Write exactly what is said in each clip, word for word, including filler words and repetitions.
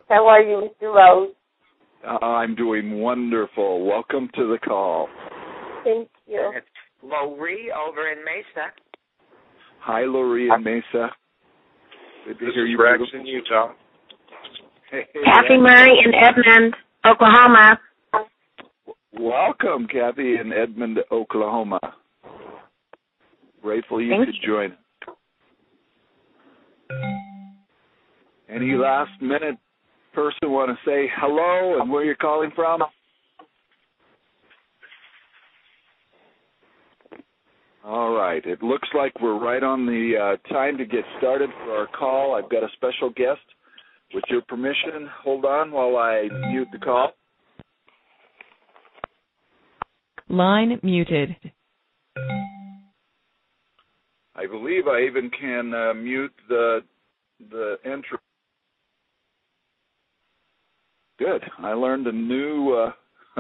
How are you, Mister Rose? Uh, I'm doing wonderful. Welcome to the call. Thank you. It's Lori over in Mesa. Hi, Lori in Mesa. Good to This hear is you. Rex beautiful. in Utah. Hey, hey, Kathy Rex. Murray in Edmond, Oklahoma. Welcome, Kathy in Edmond, Oklahoma. Grateful you Thank could you. join. Any last-minute person want to say hello and where you're calling from? All right. It looks like we're right on the uh, time to get started for our call. I've got a special guest. With your permission, hold on while I mute the call. Line muted. I believe I even can uh, mute the the entry. Good. I learned a new uh,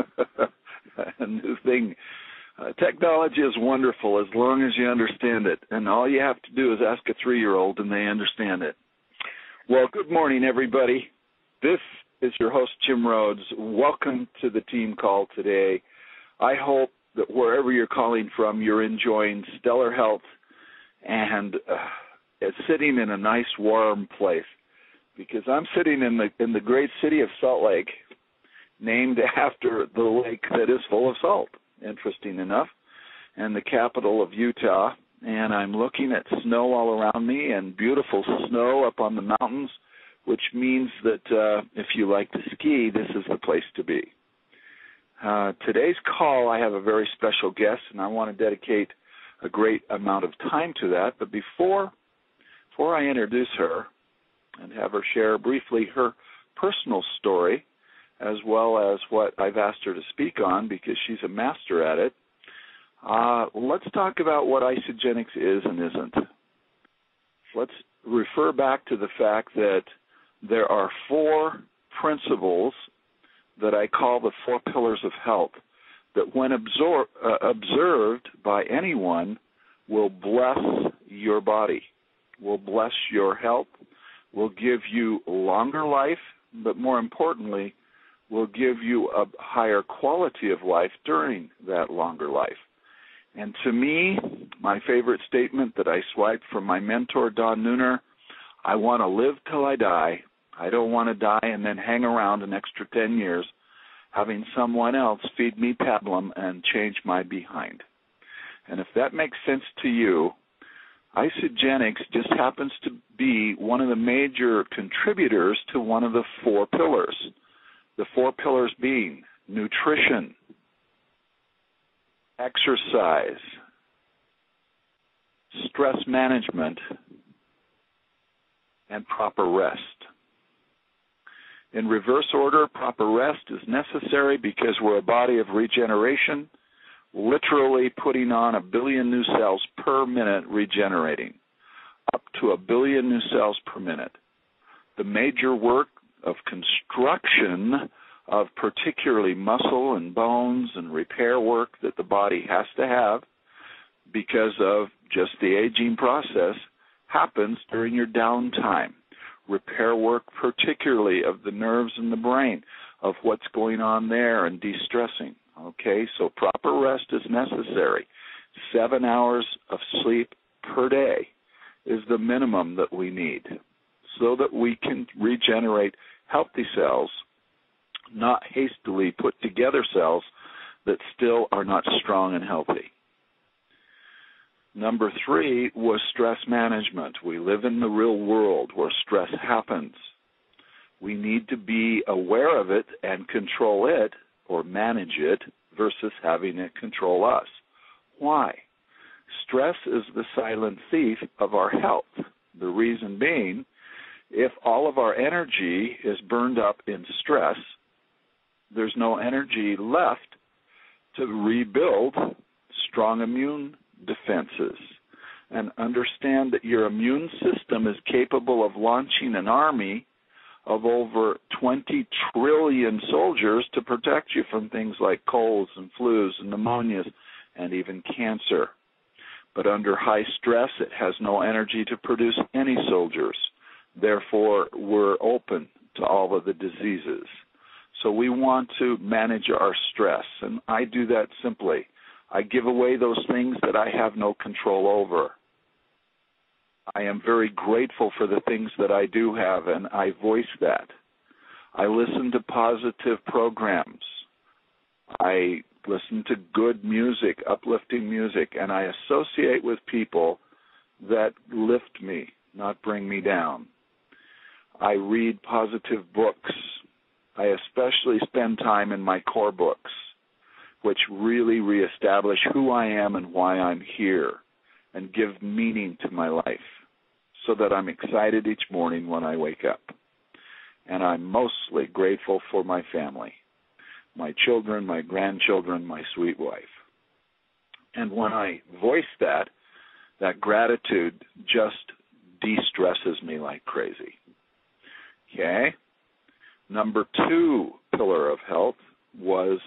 a new thing. Uh, technology is wonderful as long as you understand it, and all you have to do is ask a three-year-old, and they understand it. Well, good morning, everybody. This is your host, Jim Rhodes. Welcome to the team call today. I hope that wherever you're calling from, you're enjoying stellar health and uh, sitting in a nice, warm place. Because I'm sitting in the in the great city of Salt Lake, named after the lake that is full of salt, interesting enough, and the capital of Utah. And I'm looking at snow all around me and beautiful snow up on the mountains, which means that uh, if you like to ski, this is the place to be. Uh, today's call, I have a very special guest, and I want to dedicate a great amount of time to that. But before, before I introduce her and have her share briefly her personal story, as well as what I've asked her to speak on, because she's a master at it, uh, let's talk about what Isagenix is and isn't. Let's refer back to the fact that there are four principles that I call the four pillars of health that when absor- uh, observed by anyone will bless your body, will bless your health, will give you longer life, but more importantly, will give you a higher quality of life during that longer life. And to me, my favorite statement that I swiped from my mentor, Don Nooner, I want to live till I die. I don't want to die and then hang around an extra ten years having someone else feed me pablum and change my behind. And if that makes sense to you, Isagenix just happens to be one of the major contributors to one of the four pillars. The four pillars being nutrition, exercise, stress management, and proper rest. In reverse order, proper rest is necessary because we're a body of regeneration, literally putting on a billion new cells per minute regenerating, up to a billion new cells per minute. The major work of construction of particularly muscle and bones and repair work that the body has to have because of just the aging process happens during your downtime. Repair work particularly of the nerves and the brain, of what's going on there and de-stressing. Okay, so proper rest is necessary. Seven hours of sleep per day is the minimum that we need so that we can regenerate healthy cells, not hastily put together cells that still are not strong and healthy. Number three was stress management. We live in the real world where stress happens. We need to be aware of it and control it or manage it versus having it control us. Why? Stress is the silent thief of our health. The reason being, if all of our energy is burned up in stress, there's no energy left to rebuild strong immune defenses. And understand that your immune system is capable of launching an army of over twenty trillion soldiers to protect you from things like colds and flus and pneumonias and even cancer. But under high stress, it has no energy to produce any soldiers. Therefore, we're open to all of the diseases. So we want to manage our stress, and I do that simply. I give away those things that I have no control over. I am very grateful for the things that I do have, and I voice that. I listen to positive programs. I listen to good music, uplifting music, and I associate with people that lift me, not bring me down. I read positive books. I especially spend time in my core books, which really reestablish who I am and why I'm here and give meaning to my life so that I'm excited each morning when I wake up. And I'm mostly grateful for my family, my children, my grandchildren, my sweet wife. And when I voice that, that gratitude just de-stresses me like crazy. Okay? Number two pillar of health was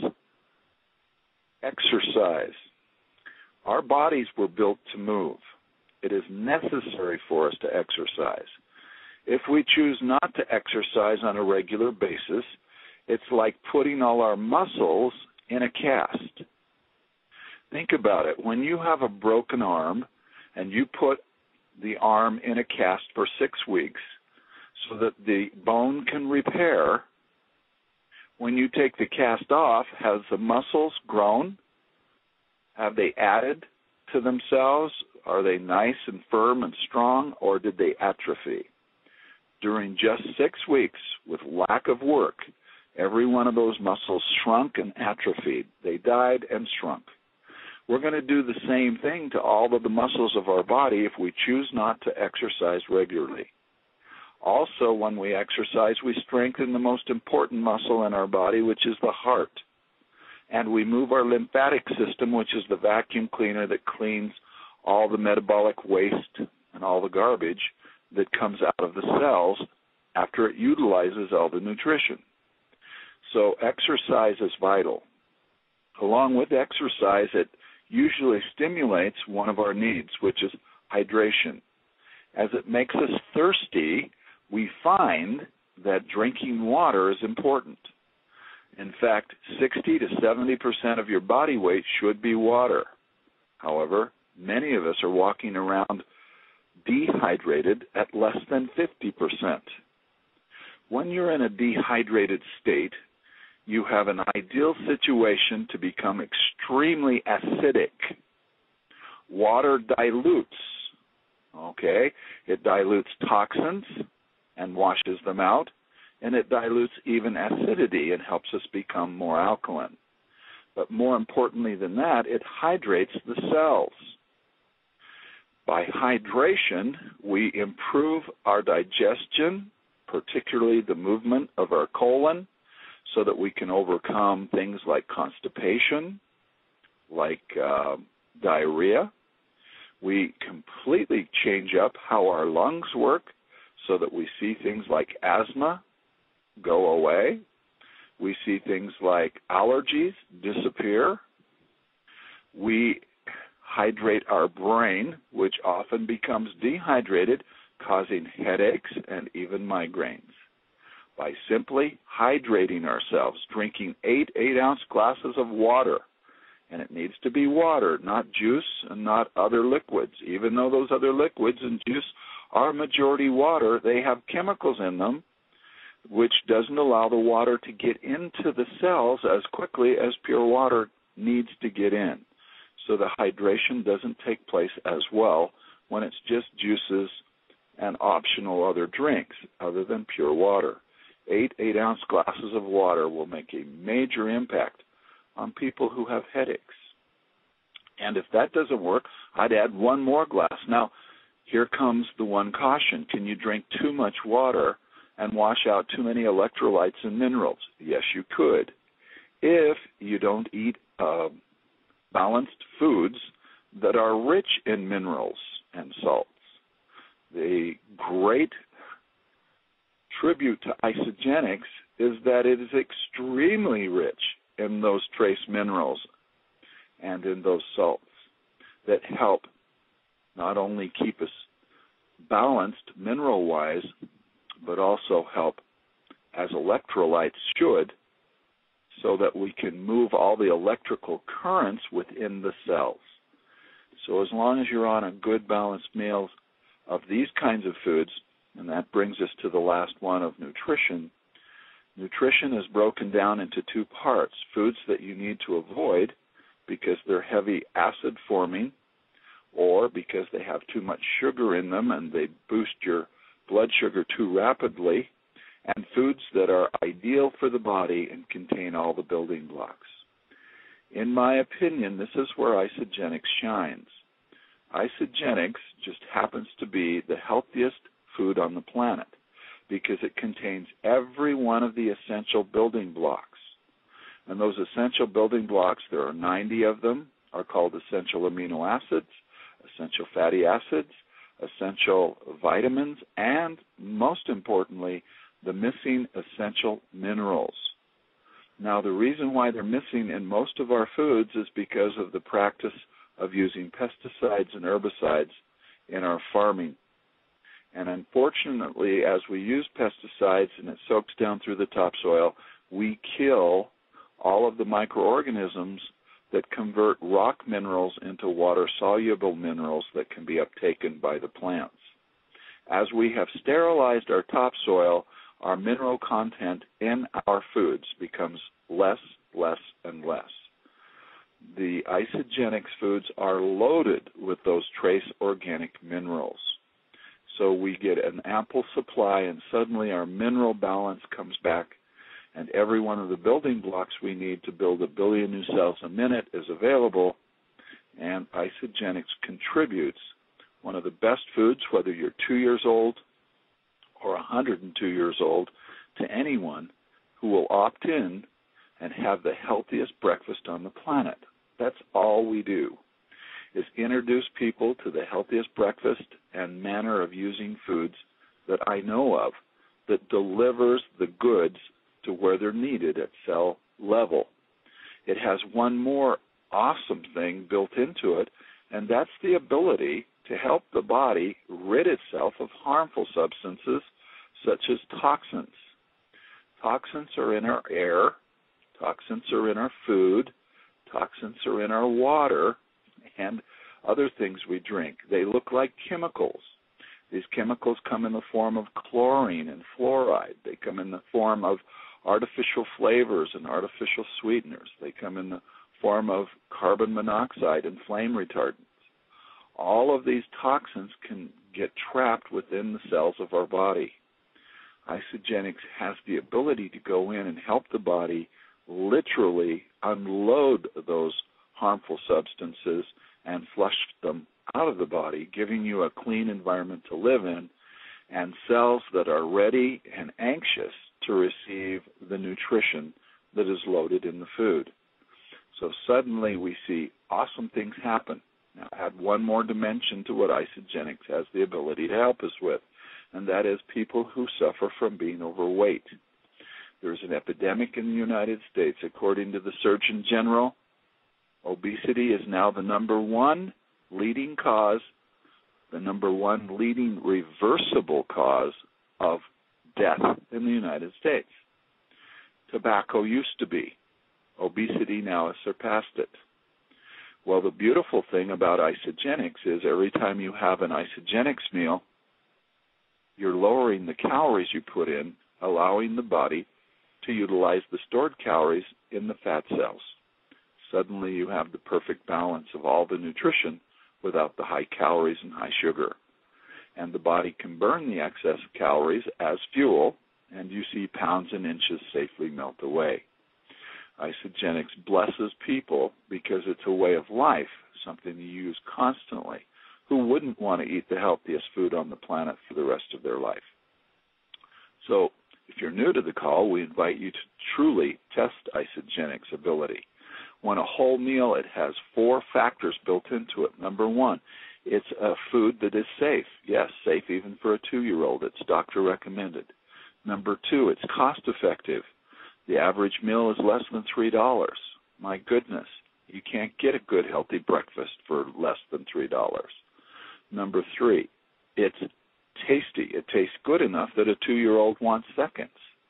exercise. Our bodies were built to move. It is necessary for us to exercise. If we choose not to exercise on a regular basis, it's like putting all our muscles in a cast. Think about it. When you have a broken arm and you put the arm in a cast for six weeks so that the bone can repair, when you take the cast off, has the muscles grown? Have they added to themselves? Are they nice and firm and strong, or did they atrophy? During just six weeks, with lack of work, every one of those muscles shrunk and atrophied. They died and shrunk. We're going to do the same thing to all of the muscles of our body if we choose not to exercise regularly. Also, when we exercise, we strengthen the most important muscle in our body, which is the heart. And we move our lymphatic system, which is the vacuum cleaner that cleans all the metabolic waste and all the garbage that comes out of the cells after it utilizes all the nutrition. So exercise is vital. Along with exercise, it usually stimulates one of our needs, which is hydration. As it makes us thirsty, we find that drinking water is important. In fact, sixty to seventy percent of your body weight should be water. However, many of us are walking around dehydrated at less than fifty percent. When you're in a dehydrated state, you have an ideal situation to become extremely acidic. Water dilutes, okay? It dilutes toxins and washes them out, and it dilutes even acidity and helps us become more alkaline. But more importantly than that, it hydrates the cells. By hydration, we improve our digestion, particularly the movement of our colon, so that we can overcome things like constipation, like uh, diarrhea. We completely change up how our lungs work so that we see things like asthma go away. We see things like allergies disappear. We hydrate our brain, which often becomes dehydrated, causing headaches and even migraines. By simply hydrating ourselves, drinking eight eight-ounce glasses of water, and it needs to be water, not juice and not other liquids. Even though those other liquids and juice are majority water, they have chemicals in them which doesn't allow the water to get into the cells as quickly as pure water needs to get in. So the hydration doesn't take place as well when it's just juices and optional other drinks other than pure water. Eight eight-ounce glasses of water will make a major impact on people who have headaches. And if that doesn't work, I'd add one more glass. Now, here comes the one caution. Can you drink too much water and wash out too many electrolytes and minerals? Yes, you could, if you don't eat uh, balanced foods that are rich in minerals and salts. The great tribute to Isagenix is that it is extremely rich in those trace minerals and in those salts that help not only keep us balanced mineral-wise, but also help as electrolytes should, so that we can move all the electrical currents within the cells. So as long as you're on a good balanced meal of these kinds of foods, and that brings us to the last one of nutrition, nutrition is broken down into two parts: foods that you need to avoid because they're heavy acid forming, or because they have too much sugar in them and they boost your blood sugar too rapidly, and foods that are ideal for the body and contain all the building blocks. In my opinion, this is where Isagenix shines. Isagenix just happens to be the healthiest food on the planet because it contains every one of the essential building blocks. And those essential building blocks, there are ninety of them, are called essential amino acids, essential fatty acids, essential vitamins, and most importantly, the missing essential minerals. Now, the reason why they're missing in most of our foods is because of the practice of using pesticides and herbicides in our farming. And unfortunately, as we use pesticides and it soaks down through the topsoil, we kill all of the microorganisms that convert rock minerals into water-soluble minerals that can be uptaken by the plants. As we have sterilized our topsoil, our mineral content in our foods becomes less, less, and less. The Isagenix foods are loaded with those trace organic minerals. So we get an ample supply, and suddenly our mineral balance comes back, and every one of the building blocks we need to build a billion new cells a minute is available, and Isagenix contributes one of the best foods, whether you're two years old or one hundred two years old, to anyone who will opt in and have the healthiest breakfast on the planet. That's all we do, is introduce people to the healthiest breakfast and manner of using foods that I know of that delivers the goods to where they're needed at cell level. It has one more awesome thing built into it, and that's the ability to help the body rid itself of harmful substances such as toxins. Toxins are in our air, toxins are in our food, toxins are in our water, and other things we drink. They look like chemicals. These chemicals come in the form of chlorine and fluoride. They come in the form of artificial flavors and artificial sweeteners. They come in the form of carbon monoxide and flame retardants. All of these toxins can get trapped within the cells of our body. Isagenix has the ability to go in and help the body literally unload those harmful substances and flush them out of the body, giving you a clean environment to live in and cells that are ready and anxious to receive the nutrition that is loaded in the food. So suddenly we see awesome things happen. Now, add one more dimension to what Isagenix has the ability to help us with, and that is people who suffer from being overweight. There's an epidemic in the United States. According to the Surgeon General, obesity is now the number one leading cause, the number one leading reversible cause of death in the United States. Tobacco used to be. Obesity now has surpassed it. Well, the beautiful thing about Isagenix is every time you have an Isagenix meal, you're lowering the calories you put in, allowing the body to utilize the stored calories in the fat cells. Suddenly you have the perfect balance of all the nutrition without the high calories and high sugar. And the body can burn the excess calories as fuel, and you see pounds and inches safely melt away. Isagenix blesses people because it's a way of life, something you use constantly. Who wouldn't want to eat the healthiest food on the planet for the rest of their life? So if you're new to the call, we invite you to truly test Isagenix ability. When a whole meal, it has four factors built into it. Number one, it's a food that is safe. Yes, safe even for a two-year-old. It's doctor recommended. Number two, it's cost effective. The average meal is less than three dollars. My goodness, you can't get a good, healthy breakfast for less than three dollars. Number three, it's tasty. It tastes good enough that a two-year-old wants seconds.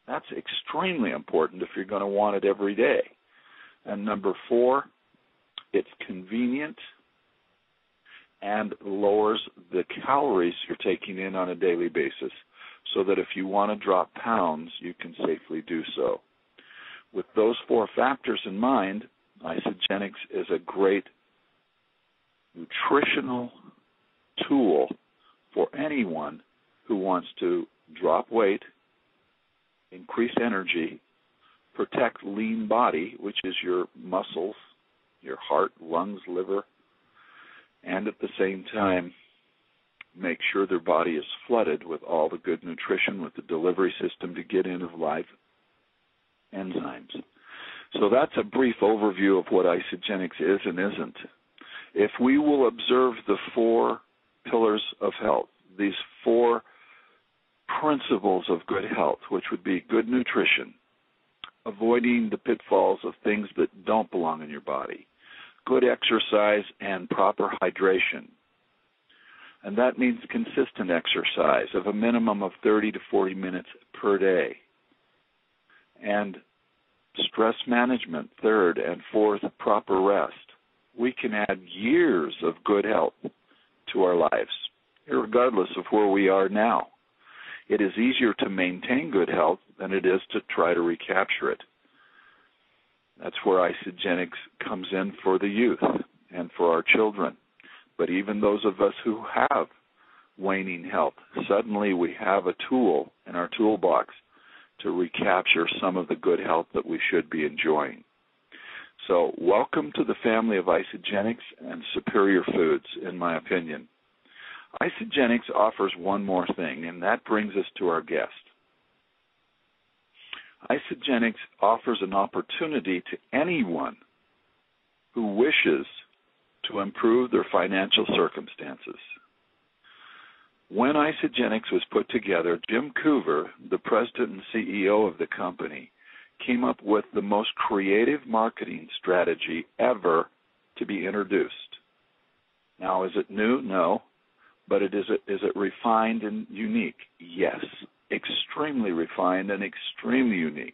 That's extremely important if you're going to want it every day. And number four, it's convenient and lowers the calories you're taking in on a daily basis so that if you want to drop pounds, you can safely do so. With those four factors in mind, Isagenix is a great nutritional tool for anyone who wants to drop weight, increase energy, protect lean body, which is your muscles, your heart, lungs, liver, and at the same time make sure their body is flooded with all the good nutrition, with the delivery system to get in of live enzymes. So that's a brief overview of what Isagenix is and isn't. If we will observe the four pillars of health, these four principles of good health, which would be good nutrition, avoiding the pitfalls of things that don't belong in your body, good exercise, and proper hydration. And that means consistent exercise of a minimum of thirty to forty minutes per day. And stress management, third, and fourth, proper rest. We can add years of good health to our lives, regardless of where we are now. It is easier to maintain good health than it is to try to recapture it. That's where Isagenix comes in for the youth and for our children. But even those of us who have waning health, suddenly we have a tool in our toolbox to recapture some of the good health that we should be enjoying. So welcome to the family of Isagenix and superior foods, in my opinion. Isagenix offers one more thing, and that brings us to our guest. Isagenix offers an opportunity to anyone who wishes to improve their financial circumstances. When Isagenix was put together, Jim Coover, the president and C E O of the company, came up with the most creative marketing strategy ever to be introduced. Now, is it new? No. But it is, it, is it refined and unique? Yes. Extremely refined and extremely unique.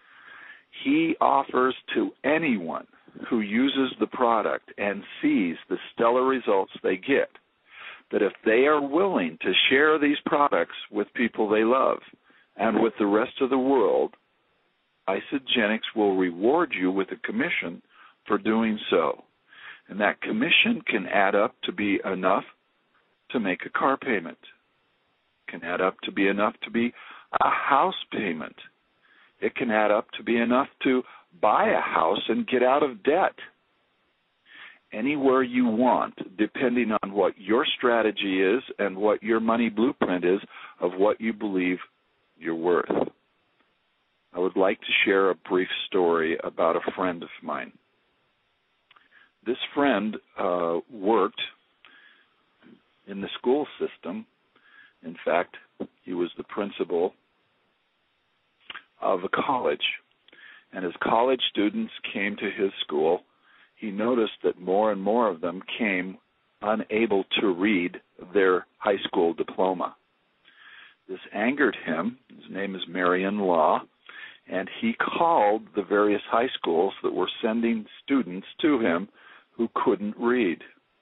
He offers to anyone who uses the product and sees the stellar results they get that if they are willing to share these products with people they love and with the rest of the world, Isagenix will reward you with a commission for doing so. And that commission can add up to be enough to make a car payment, can add up to be enough to be a house payment. It can add up to be enough to buy a house and get out of debt. Anywhere you want, depending on what your strategy is and what your money blueprint is of what you believe you're worth. I would like to share a brief story about a friend of mine. This friend uh, worked in the school system. In fact, he was the principal of a college. And as college students came to his school, he noticed that more and more of them came unable to read their high school diploma. This angered him. His name is Marion Law, and he called the various high schools that were sending students to him who couldn't read.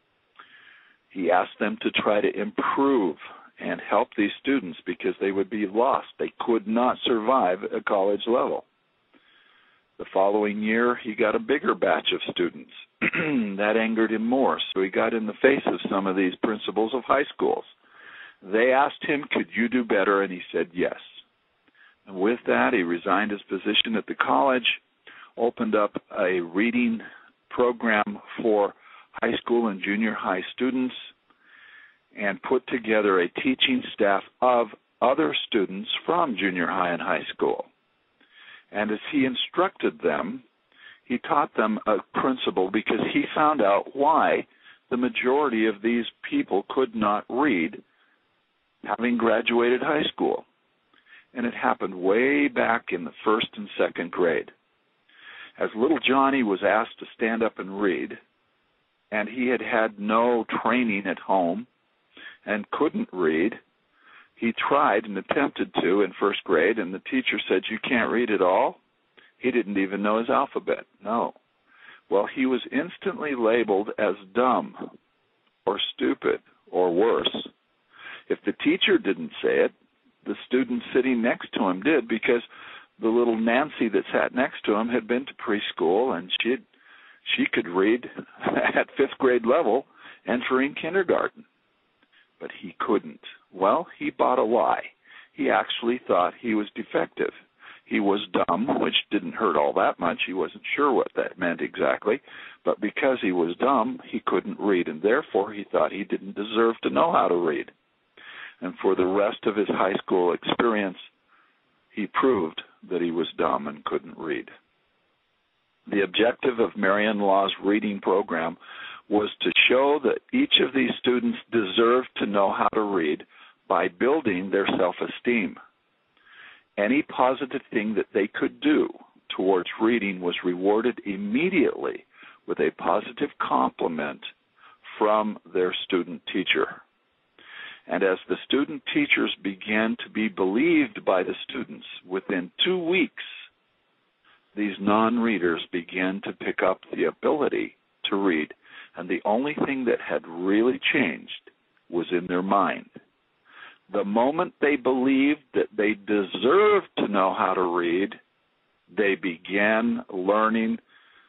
He asked them to try to improve and help these students because they would be lost. They could not survive at college level. The following year, he got a bigger batch of students. That angered him more, so he got in the face of some of these principals of high schools. They asked him, could you do better? And he said yes. And with that, he resigned his position at the college, opened up a reading program for high school and junior high students, and put together a teaching staff of other students from junior high and high school. And as he instructed them, he taught them a principle because he found out why the majority of these people could not read having graduated high school. And it happened way back in the first and second grade. As little Johnny was asked to stand up and read, and he had had no training at home and couldn't read, He tried and attempted to in first grade, and the teacher said, "You can't read at all?" He didn't even know his alphabet. No. Well, he was instantly labeled as dumb or stupid or worse. If the teacher didn't say it, the student sitting next to him did, because the little Nancy that sat next to him had been to preschool, and she she could read at fifth grade level, entering kindergarten. But he couldn't. Well, he bought a lie. He actually thought he was defective. He was dumb, which didn't hurt all that much. He wasn't sure what that meant exactly. But because he was dumb, he couldn't read, and therefore he thought he didn't deserve to know how to read. And for the rest of his high school experience, he proved that he was dumb and couldn't read. The objective of Marion Law's reading program was to show that each of these students deserved to know how to read by building their self-esteem. Any positive thing that they could do towards reading was rewarded immediately with a positive compliment from their student teacher. And as the student teachers began to be believed by the students, within two weeks, these non-readers began to pick up the ability to read. And the only thing that had really changed was in their mind. The moment they believed that they deserved to know how to read, they began learning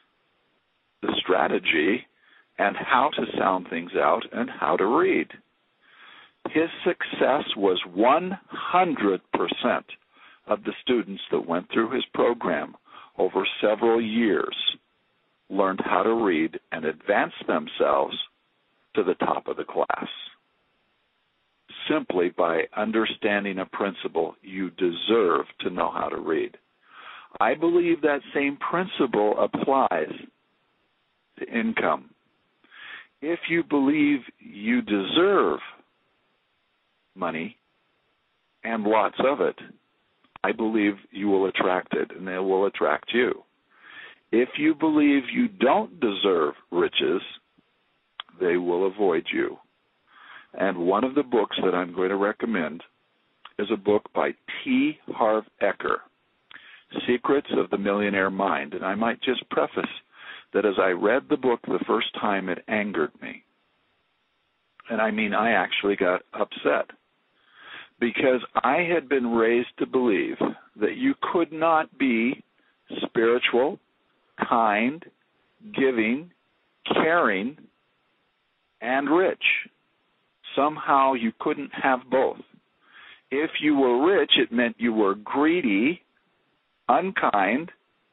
the strategy and how to sound things out and how to read. His success was one hundred percent of the students that went through his program over several years learned how to read and advanced themselves to the top of the class. Simply by understanding a principle, you deserve to know how to read. I believe that same principle applies to income. If you believe you deserve money and lots of it, I believe you will attract it, and it will attract you. If you believe you don't deserve riches, they will avoid you. And one of the books that I'm going to recommend is a book by T. Harv Eker, Secrets of the Millionaire Mind. And I might just preface that as I read the book the first time, it angered me. And I mean, I actually got upset, because I had been raised to believe that you could not be spiritual, kind, giving, caring, and rich. Somehow you couldn't have both. If you were rich, it meant you were greedy, unkind,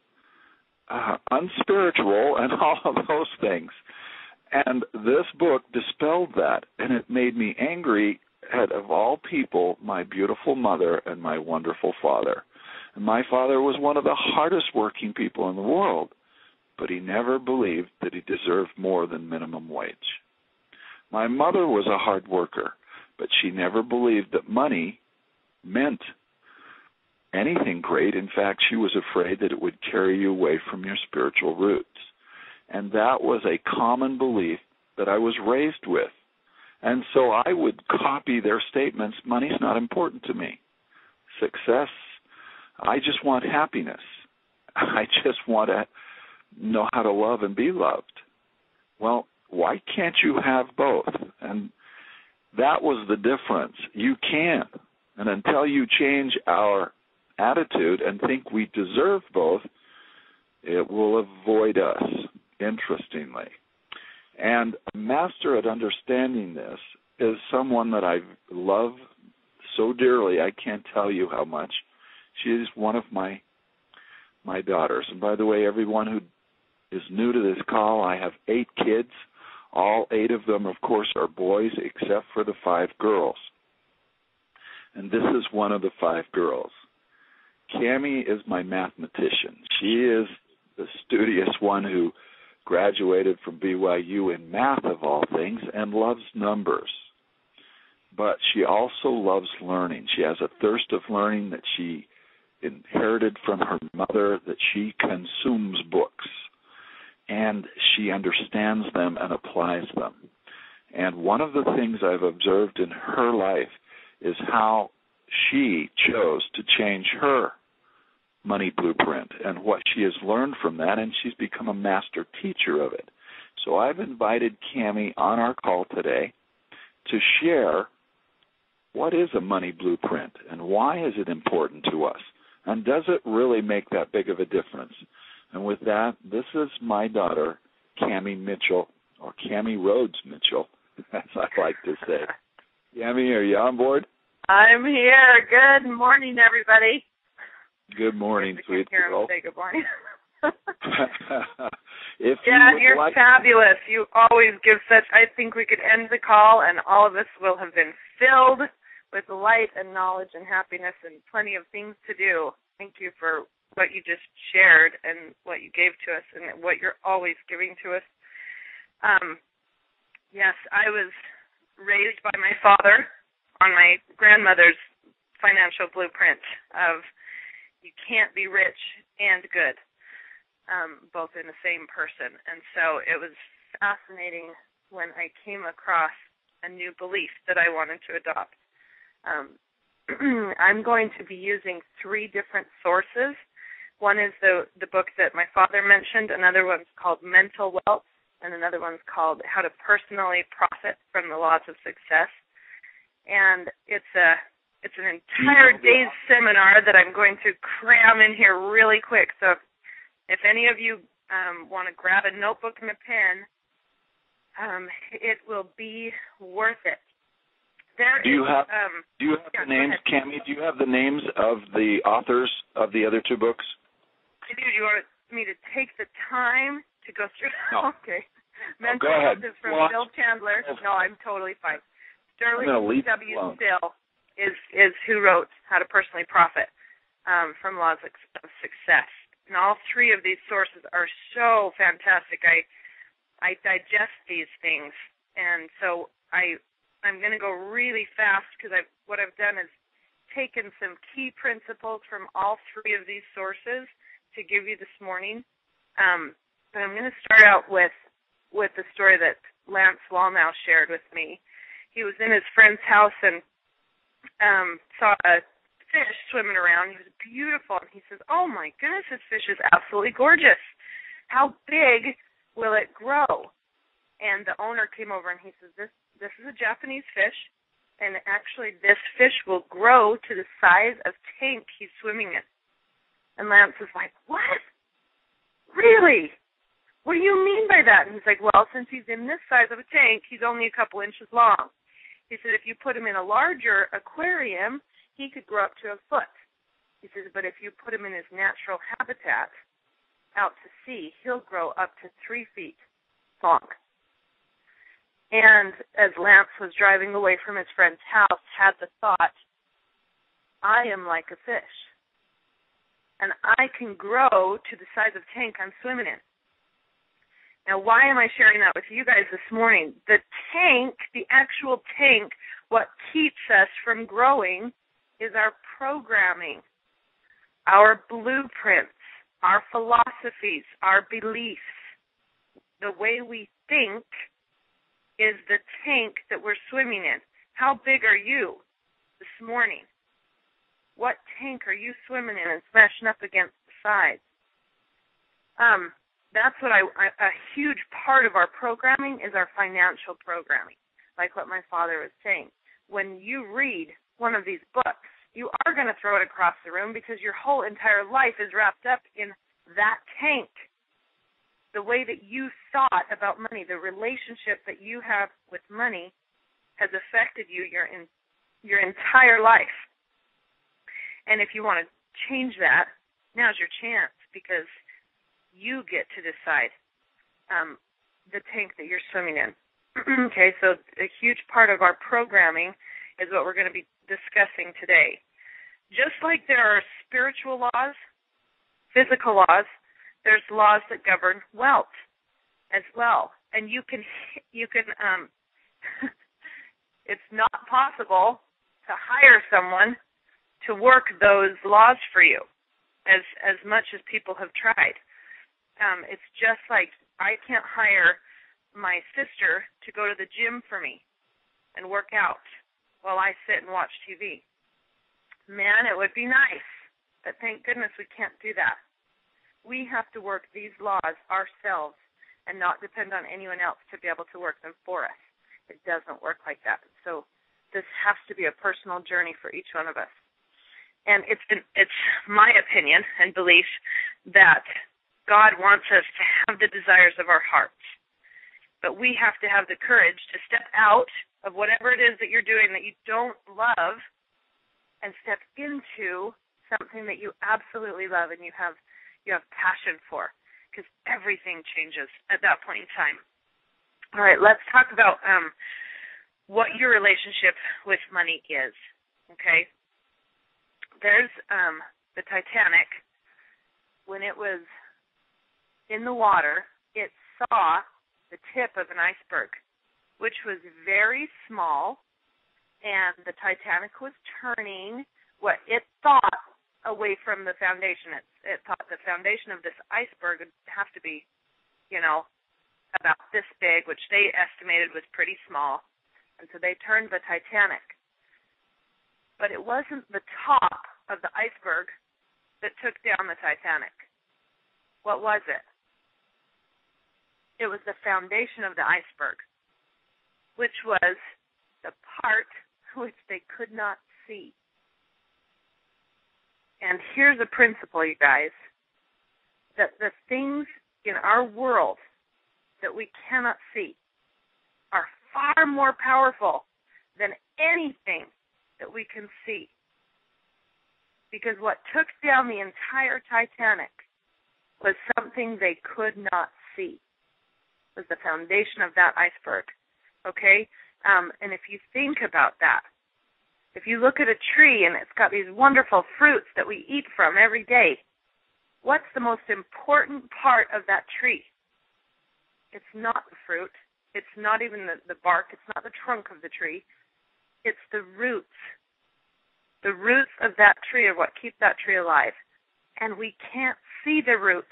uh, unspiritual, and all of those things. And this book dispelled that, and it made me angry at, of all people, my beautiful mother and my wonderful father. And my father was one of the hardest working people in the world, but he never believed that he deserved more than minimum wage. My mother was a hard worker, but she never believed that money meant anything great. In fact, she was afraid that it would carry you away from your spiritual roots. And that was a common belief that I was raised with. And so I would copy their statements. Money's not important to me. Success, I just want happiness. I just want to know how to love and be loved. Well, why can't you have both? And that was the difference. You can. And until you change our attitude and think we deserve both, it will avoid us, interestingly. And a master at understanding this is someone that I love so dearly, I can't tell you how much. She is one of my my daughters. And by the way, everyone who is new to this call, I have eight kids. All eight of them, of course, are boys, except for the five girls. And this is one of the five girls. Cammie is my mathematician. She is the studious one who graduated from B Y U in math, of all things, and loves numbers. But she also loves learning. She has a thirst of learning that she inherited from her mother, that she consumes books, and she understands them and applies them. And one of the things I've observed in her life is how she chose to change her money blueprint and what she has learned from that, and she's become a master teacher of it. So I've invited Cammie on our call today to share what is a money blueprint and why is it important to us, and does it really make that big of a difference? And with that, this is my daughter, Cammie Mitchell, or Cammie Rhodes Mitchell, as I like to say. Cammie, are you on board? I'm here. Good morning, everybody. Good morning, sweet girl. Say good morning. if yeah, you you're like fabulous. You always give such, I think we could end the call and all of us will have been filled with light and knowledge and happiness and plenty of things to do. Thank you for what you just shared and what you gave to us and what you're always giving to us. Um, yes, I was raised by my father on my grandmother's financial blueprint of you can't be rich and good, um, both in the same person. And so it was fascinating when I came across a new belief that I wanted to adopt. Um, I'm going to be using three different sources. One is the, the book that my father mentioned. Another one's called Mental Wealth, and another one's called How to Personally Profit from the Laws of Success. And it's a it's an entire day's seminar that I'm going to cram in here really quick. So if, if any of you um, want to grab a notebook and a pen, um, it will be worth it. There do you is, have um, do you have yeah, the names, Cammie? Do you have the names of the authors of the other two books? I do. Do you want me to take the time to go through? No. Okay. Oh, Mental go ahead. Health is from Well, Bill Chandler. No, I'm totally fine. Sterling W. Still is is who wrote How to Personally Profit um, from Laws of Success. And all three of these sources are so fantastic. I I digest these things, and so I I'm going to go really fast because I what I've done is taken some key principles from all three of these sources to give you this morning. Um, but I'm going to start out with with the story that Lance Wallnow shared with me. He was in his friend's house and um, saw a fish swimming around. He was beautiful. And he says, oh, my goodness, this fish is absolutely gorgeous. How big will it grow? And the owner came over and he says, this, this is a Japanese fish, and actually this fish will grow to the size of tank he's swimming in. And Lance is like, what? Really? What do you mean by that? And he's like, well, since he's in this size of a tank, he's only a couple inches long. He said, if you put him in a larger aquarium, he could grow up to a foot. He says, but if you put him in his natural habitat out to sea, he'll grow up to three feet long. And as Lance was driving away from his friend's house, had the thought, I am like a fish, and I can grow to the size of tank I'm swimming in. Now, why am I sharing that with you guys this morning? The tank, the actual tank, what keeps us from growing is our programming, our blueprints, our philosophies, our beliefs. The way we think is the tank that we're swimming in. How big are you this morning? What tank are you swimming in and smashing up against the sides? Um. That's what I, I, a huge part of our programming is our financial programming, like what my father was saying. When you read one of these books, you are going to throw it across the room because your whole entire life is wrapped up in that tank. The way that you thought about money, the relationship that you have with money has affected you your, in, your entire life. And if you want to change that, now's your chance because you get to decide um, the tank that you're swimming in. Okay, so a huge part of our programming is what we're going to be discussing today. Just like there are spiritual laws, physical laws, there's laws that govern wealth as well. And you can, you can. Um, it's not possible to hire someone to work those laws for you, as as much as people have tried. Um, it's just like I can't hire my sister to go to the gym for me and work out while I sit and watch T V. Man, it would be nice, but thank goodness we can't do that. We have to work these laws ourselves and not depend on anyone else to be able to work them for us. It doesn't work like that. So this has to be a personal journey for each one of us. And it's been, it's my opinion and belief that God wants us to have the desires of our hearts. But we have to have the courage to step out of whatever it is that you're doing that you don't love and step into something that you absolutely love and you have you have passion for, because everything changes at that point in time. All right, let's talk about um, what your relationship with money is, okay? There's um, the Titanic. When it was in the water, it saw the tip of an iceberg, which was very small, and the Titanic was turning what it thought away from the foundation. It, it thought the foundation of this iceberg would have to be, you know, about this big, which they estimated was pretty small, and so they turned the Titanic. But it wasn't the top of the iceberg that took down the Titanic. What was it? It was the foundation of the iceberg, which was the part which they could not see. And here's a principle, you guys, that the things in our world that we cannot see are far more powerful than anything that we can see. Because what took down the entire Titanic was something they could not see. It was the foundation of that iceberg, okay? Um, and if you think about that, if you look at a tree and it's got these wonderful fruits that we eat from every day, what's the most important part of that tree? It's not the fruit. It's not even the, the bark. It's not the trunk of the tree. It's the roots. The roots of that tree are what keep that tree alive. And we can't see the roots.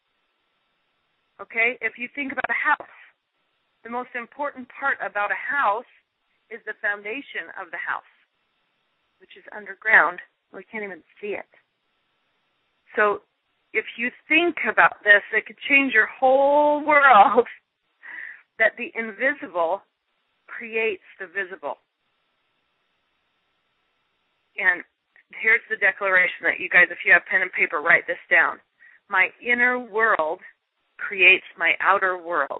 Okay? If you think about a house, the most important part about a house is the foundation of the house, which is underground. We can't even see it. So if you think about this, it could change your whole world, that the invisible creates the visible. And here's the declaration that you guys, if you have pen and paper, write this down. My inner world creates my outer world.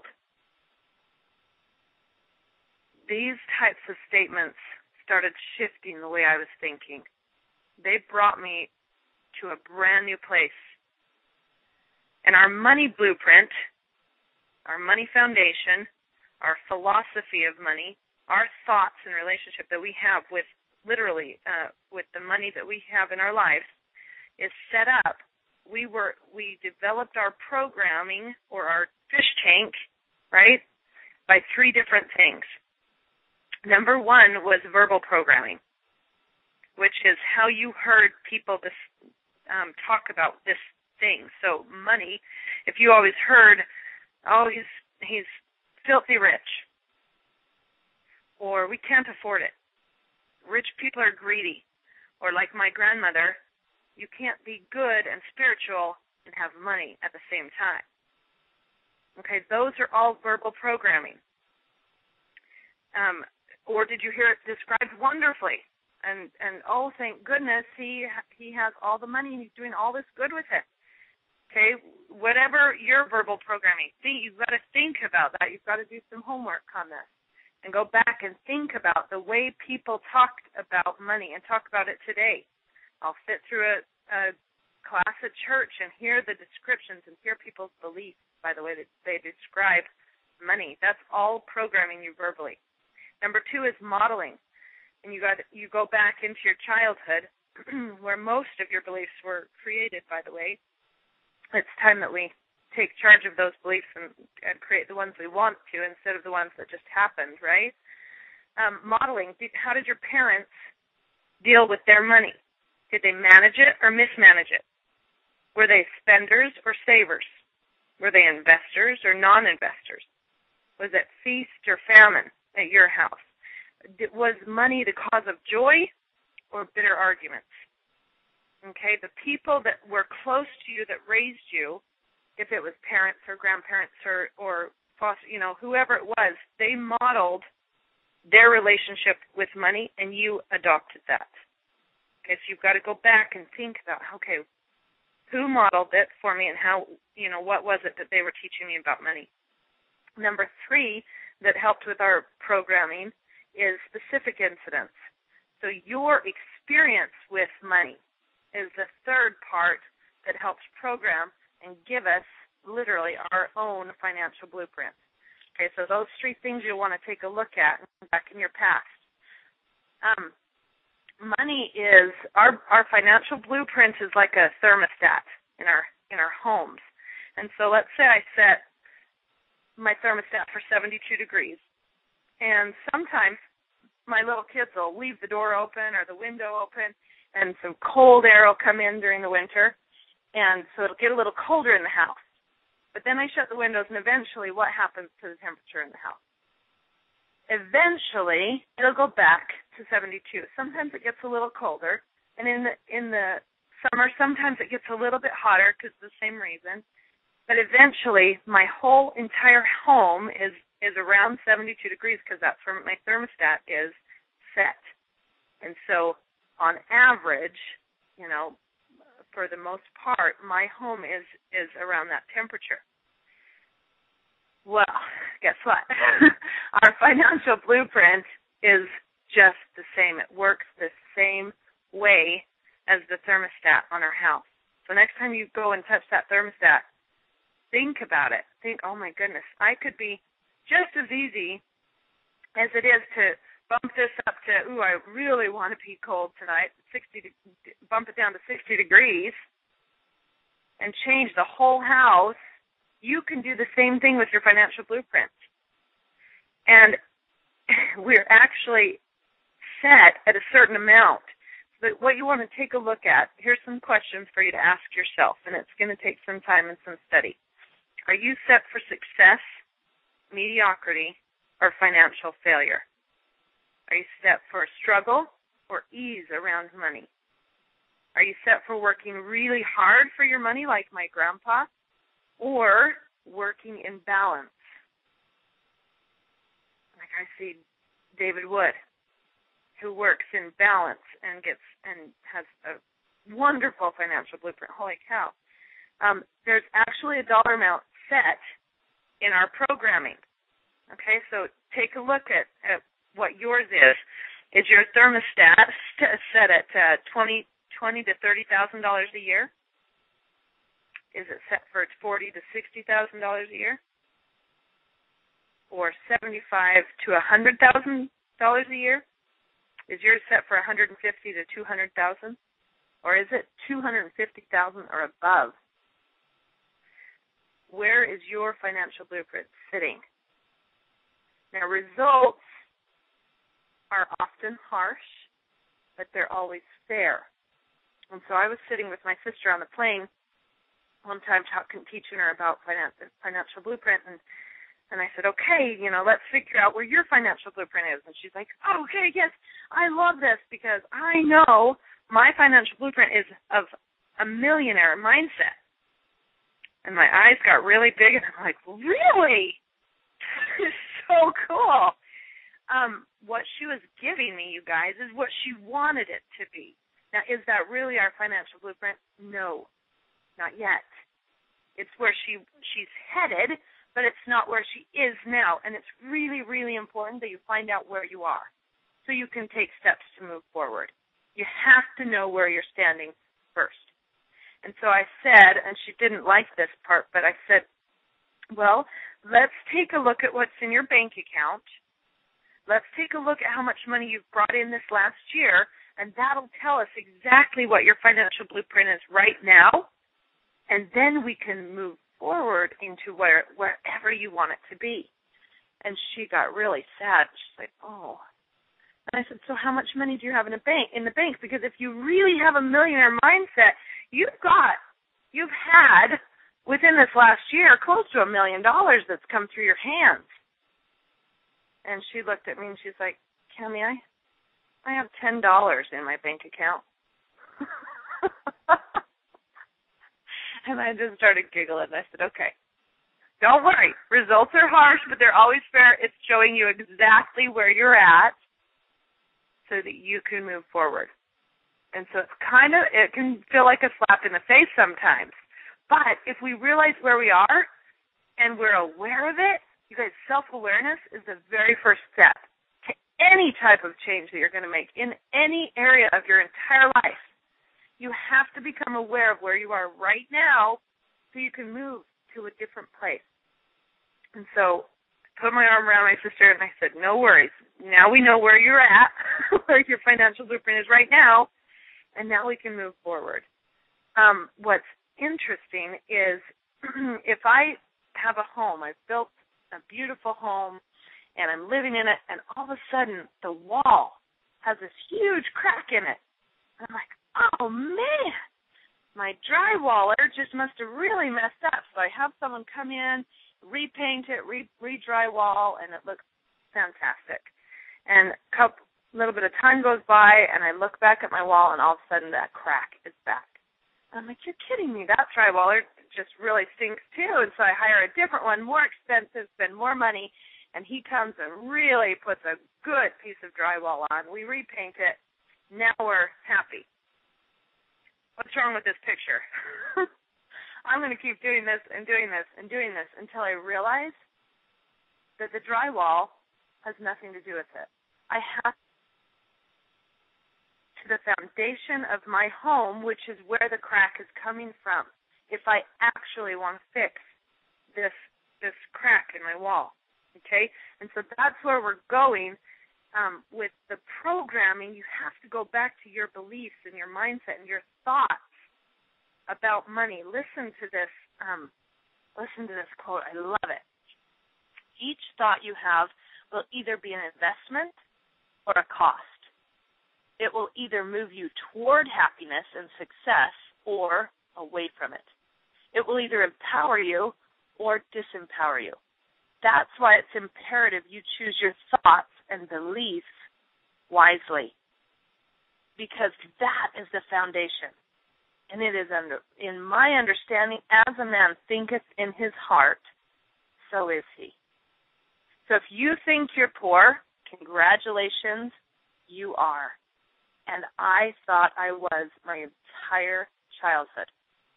These types of statements started shifting the way I was thinking. They brought me to a brand new place. And our money blueprint, our money foundation, our philosophy of money, our thoughts and relationship that we have with, literally, uh, with the money that we have in our lives is set up. We were, we developed our programming, or our fish tank, right, by three different things. Number one was verbal programming, which is how you heard people this, um, talk about this thing. So money, if you always heard, oh, he's he's filthy rich, or we can't afford it. Rich people are greedy, or like my grandmother, you can't be good and spiritual and have money at the same time. Okay, those are all verbal programming. Um, or did you hear it described wonderfully? And, and oh, thank goodness, he he has all the money and he's doing all this good with it. Okay, whatever your verbal programming, see, you've got to think about that. You've got to do some homework on this and go back and think about the way people talked about money and talk about it today. I'll sit through a, a class at church and hear the descriptions and hear people's beliefs, by the way, that they describe money. That's all programming you verbally. Number two is modeling. And you got you go back into your childhood where most of your beliefs were created, by the way. It's time that we take charge of those beliefs and, and create the ones we want to instead of the ones that just happened, right? Um, modeling. How did your parents deal with their money? Did they manage it or mismanage it? Were they spenders or savers? Were they investors or non-investors? Was it feast or famine at your house? was money the cause of joy or bitter arguments? Okay, the people that were close to you that raised you, if it was parents or grandparents or, or foster, you know, whoever it was, they modeled their relationship with money and you adopted that. Okay, so you've got to go back and think about, okay, who modeled it for me and how, you know, what was it that they were teaching me about money? Number three that helped with our programming is specific incidents. So your experience with money is the third part that helps program and give us literally our own financial blueprint. Okay, so those three things you'll want to take a look at back in your past. Um, money is, our our financial blueprint is like a thermostat in our in our homes. And so let's say I set my thermostat for seventy-two degrees. And sometimes my little kids will leave the door open or the window open, and some cold air will come in during the winter, and so it'll get a little colder in the house. But then I shut the windows, and eventually what happens to the temperature in the house? Eventually, it'll go back to seventy-two. Sometimes it gets a little colder, and in the in the summer, sometimes it gets a little bit hotter because of the same reason. But eventually, my whole entire home is, is around seventy-two degrees because that's where my thermostat is set. And so on average, you know, for the most part, my home is, is around that temperature. Well, guess what? Our financial blueprint is just the same. It works the same way as the thermostat on our house. So next time you go and touch that thermostat, think about it. Think, oh, my goodness, I could be just as easy as it is to bump this up to, ooh, I really want to be cold tonight, sixty, bump it down to sixty degrees and change the whole house. You can do the same thing with your financial blueprint. And we're actually set at a certain amount. But what you want to take a look at, here's some questions for you to ask yourself, and it's going to take some time and some study. Are you set for success, mediocrity, or financial failure? Are you set for struggle or ease around money? Are you set for working really hard for your money like my grandpa, or working in balance? Like I see David Wood, who works in balance and gets and has a wonderful financial blueprint. Holy cow. Um, there's actually a dollar amount set in our programming. Okay, so take a look at, at what yours is. Is your thermostat set at uh, twenty to thirty thousand dollars a year? Is it set for forty to sixty thousand dollars a year, or seventy-five to a hundred thousand dollars a year? Is yours set for one hundred fifty to two hundred thousand, or is it two hundred fifty thousand or above? Where is your financial blueprint sitting? Now, results are often harsh, but they're always fair. And so I was sitting with my sister on the plane one time talking, teaching her about finance, financial blueprint, and, and I said, okay, you know, let's figure out where your financial blueprint is. And she's like, oh, okay, yes, I love this because I know my financial blueprint is of a millionaire mindset. And my eyes got really big, and I'm like, really? This is so cool. Um, what she was giving me, you guys, is what she wanted it to be. Now, is that really our financial blueprint? No, not yet. It's where she she's headed, but it's not where she is now. And it's really, really important that you find out where you are so you can take steps to move forward. You have to know where you're standing first. And so I said, and she didn't like this part, but I said, well, let's take a look at what's in your bank account. Let's take a look at how much money you've brought in this last year, and that'll tell us exactly what your financial blueprint is right now, and then we can move forward into where wherever you want it to be. And she got really sad. She's like, oh. And I said, so how much money do you have in a bank in the bank? Because if you really have a millionaire mindset, you've got, you've had within this last year close to a million dollars that's come through your hands. And she looked at me and she's like, Cammie, I, I have ten dollars in my bank account. And I just started giggling. I said, okay, don't worry. Results are harsh, but they're always fair. It's showing you exactly where you're at so that you can move forward. And so it's kind of, it can feel like a slap in the face sometimes. But if we realize where we are and we're aware of it, you guys, self-awareness is the very first step to any type of change that you're going to make in any area of your entire life. You have to become aware of where you are right now so you can move to a different place. And so I put my arm around my sister and I said, no worries. Now we know where you're at, where your financial blueprint is right now, and now we can move forward. Um, what's interesting is if I have a home, I've built a beautiful home, and I'm living in it, and all of a sudden the wall has this huge crack in it. And I'm like, oh, man, my drywaller just must have really messed up. So I have someone come in, repaint it, re- re-drywall, and it looks fantastic. And a couple, little bit of time goes by, and I look back at my wall, and all of a sudden that crack is back. And I'm like, you're kidding me. That drywaller just really stinks, too. And so I hire a different one, more expensive, spend more money, and he comes and really puts a good piece of drywall on. We repaint it. Now we're happy. What's wrong with this picture? I'm going to keep doing this and doing this and doing this until I realize that the drywall has nothing to do with it. I have to the foundation of my home, which is where the crack is coming from, if I actually want to fix this this crack in my wall. Okay? And so that's where we're going. Um, with the programming, you have to go back to your beliefs and your mindset and your thoughts about money. Listen to this. Um, listen to this quote. I love it. Each thought you have will either be an investment or a cost. It will either move you toward happiness and success or away from it. It will either empower you or disempower you. That's why it's imperative you choose your thoughts and beliefs wisely, because that is the foundation. And it is under, in my understanding, as a man thinketh in his heart, so is he. So if you think you're poor, congratulations, you are. And I thought I was my entire childhood.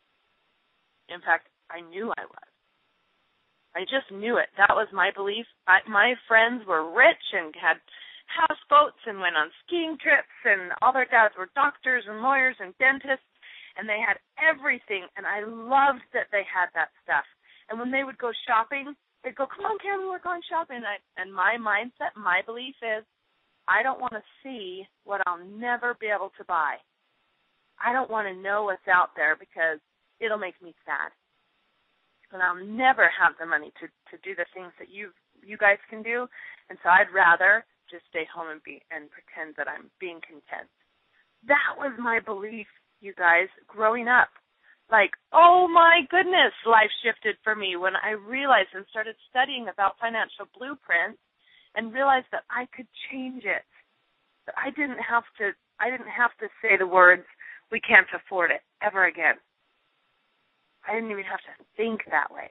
In fact, I knew I was. I just knew it. That was my belief. I, my friends were rich and had houseboats and went on skiing trips, and all their dads were doctors and lawyers and dentists, and they had everything, and I loved that they had that stuff. And when they would go shopping, they'd go, come on, Cammie, we're going shopping. And, I, and my mindset, my belief is, I don't want to see what I'll never be able to buy. I don't want to know what's out there because it'll make me sad. And I'll never have the money to, to do the things that you you guys can do. And so I'd rather just stay home and be and pretend that I'm being content. That was my belief, you guys, growing up. Like, oh my goodness, life shifted for me when I realized and started studying about financial blueprints and realized that I could change it. That I didn't have to I didn't have to say the words, we can't afford it, ever again. I didn't even have to think that way.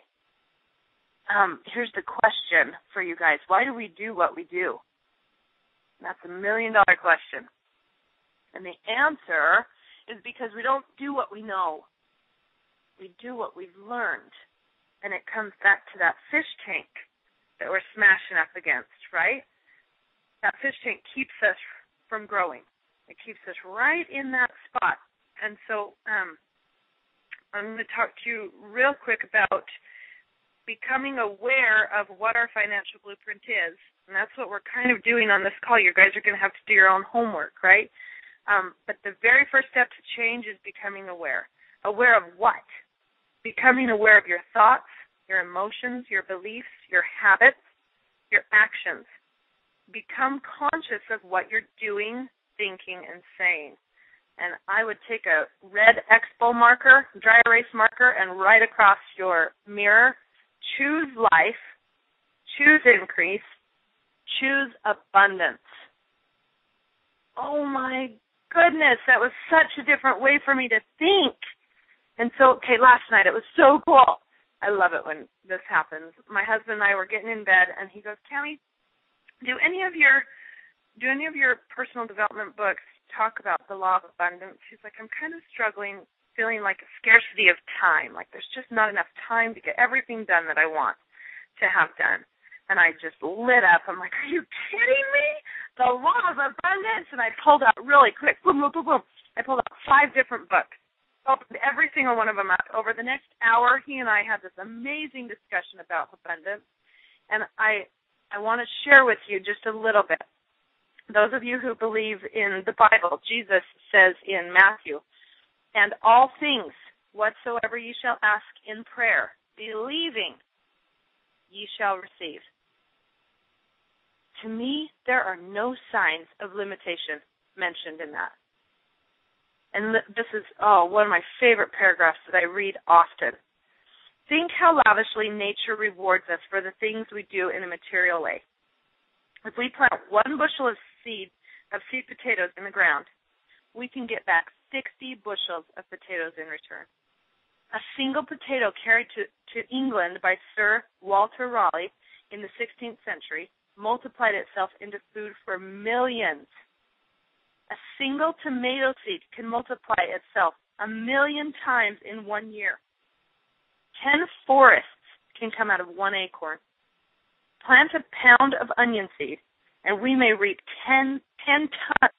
Um, here's the question for you guys. Why do we do what we do? That's a million-dollar question. And the answer is because we don't do what we know. We do what we've learned. And it comes back to that fish tank that we're smashing up against, right? That fish tank keeps us from growing. It keeps us right in that spot. And so um, I'm going to talk to you real quick about becoming aware of what our financial blueprint is. And that's what we're kind of doing on this call. You guys are going to have to do your own homework, right? Um, but the very first step to change is becoming aware. Aware of what? Becoming aware of your thoughts, your emotions, your beliefs, your habits, your actions. Become conscious of what you're doing, thinking, and saying. And I would take a red Expo marker, dry erase marker, and write across your mirror, choose life, choose increase, choose abundance. oh my goodness, that was such a different way for me to think. And so, okay, last night it was so cool. I love it when this happens. My husband and I were getting in bed, and he goes, Cami, do any of your do any of your personal development books talk about the law of abundance? He's like, I'm kind of struggling, feeling like a scarcity of time, like there's just not enough time to get everything done that I want to have done. And I just lit up. I'm like, are you kidding me? The law of abundance. And I pulled out really quick, boom, boom, boom, boom. I pulled out five different books. Opened every single one of them up. Over the next hour, he and I had this amazing discussion about abundance, and I I want to share with you just a little bit. Those of you who believe in the Bible, Jesus says in Matthew, and all things whatsoever ye shall ask in prayer, believing, ye shall receive. To me, there are no signs of limitation mentioned in that. And this is, oh, one of my favorite paragraphs that I read often. Think how lavishly nature rewards us for the things we do in a material way. If we plant one bushel of seed, of seed potatoes in the ground, we can get back sixty bushels of potatoes in return. A single potato carried to, to England by Sir Walter Raleigh in the sixteenth century multiplied itself into food for millions. A single tomato seed can multiply itself a million times in one year. Ten forests can come out of one acorn. Plant a pound of onion seed, and we may reap ten, ten tons.